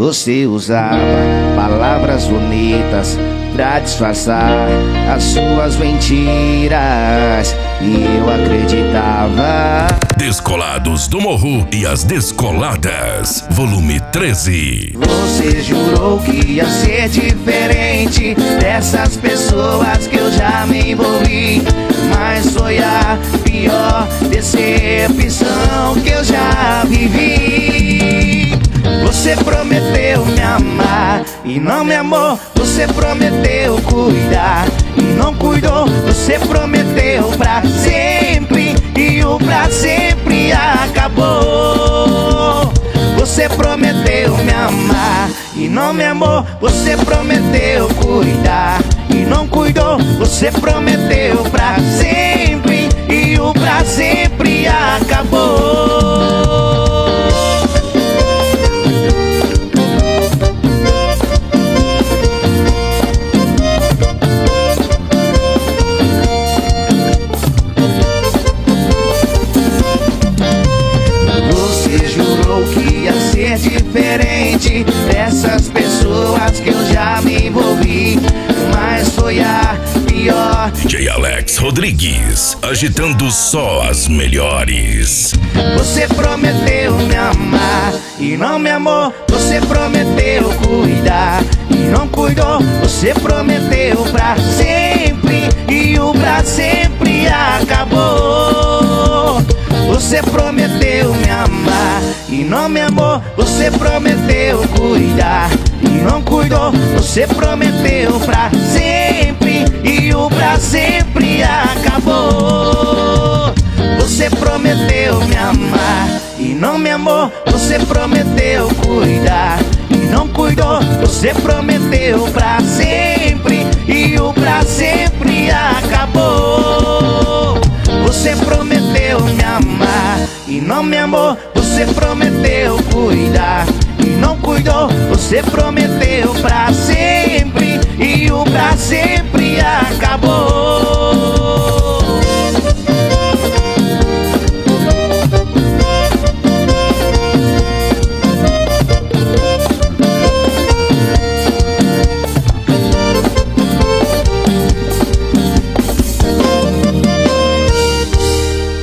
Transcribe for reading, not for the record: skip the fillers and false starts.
Você usava palavras bonitas pra disfarçar as suas mentiras e eu acreditava. Descolados do Morro e as Descoladas, volume 13. Você jurou que ia ser diferente dessas pessoas que eu já me envolvi, mas foi a pior decepção que eu já vivi. Você prometeu me amar e não me amou. Você prometeu cuidar e não cuidou. Você prometeu pra sempre e o pra sempre acabou. Você prometeu me amar e não me amou. Você prometeu cuidar e não cuidou. Você prometeu pra sempre e o pra sempre acabou. Diferente dessas pessoas que eu já me envolvi, mas foi a pior. DJ Alex Rodrigues, agitando só as melhores. Você prometeu me amar e não me amou. Você prometeu cuidar e não cuidou. Você prometeu pra sempre e o pra sempre acabou. Você prometeu me amar e não me amou. Você prometeu cuidar e não cuidou. Você prometeu pra sempre e o pra sempre acabou. Você prometeu me amar e não me amou. Você prometeu cuidar e não cuidou. Você prometeu pra sempre e o pra sempre acabou. Você prometeu me amar e não me amou. Você prometeu cuidar e não cuidou. Você prometeu pra sempre e o pra sempre acabou.